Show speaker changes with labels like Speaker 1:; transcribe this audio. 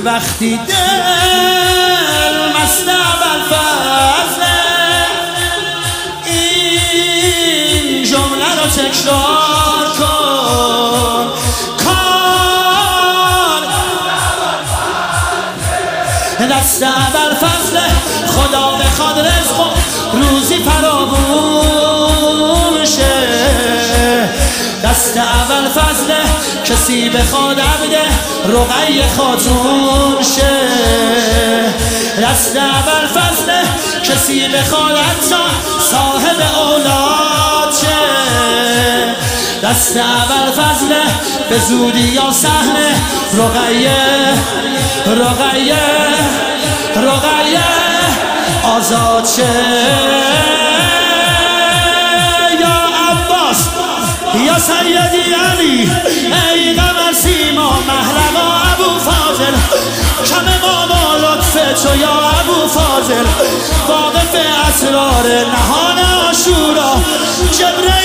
Speaker 1: وقتی دل مست ابوالفضله این جمله رو تکرار کن کار دست ابوالفضله خدا بخواد رزق و روزی فراوون شه دست ابوالفضله کسی بخواد عبد رقیه خاتون شه دست ابوالفضله کسی بخواد حتی صاحب اولاد شه دست ابوالفضله به زودی یا صحنه رقیه آزاد شه یا عباس یا سیدی علی ای قمر سیما محرقا ابوفاضل کم ماما لطف تو یا ابوفاضل واقف اسرار نهان عاشورا جبرئیل